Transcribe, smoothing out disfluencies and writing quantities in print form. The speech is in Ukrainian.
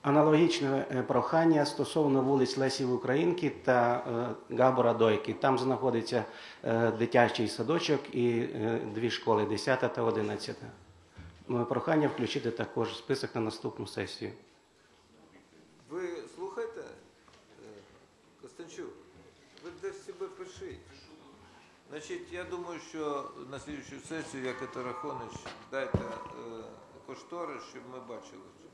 Аналогічне прохання стосовно вулиць Лесі Українки та Габора Дойки. Там знаходиться дитячий садочок і дві школи, 10 та 11. Прохання включити також в список на наступну сесію. Ви слухаєте, Костянчук? Ви десь себе пишіть. Значить, я думаю, що на слідчу сесію, як Рахонич, дайте кошторис, щоб ми бачили.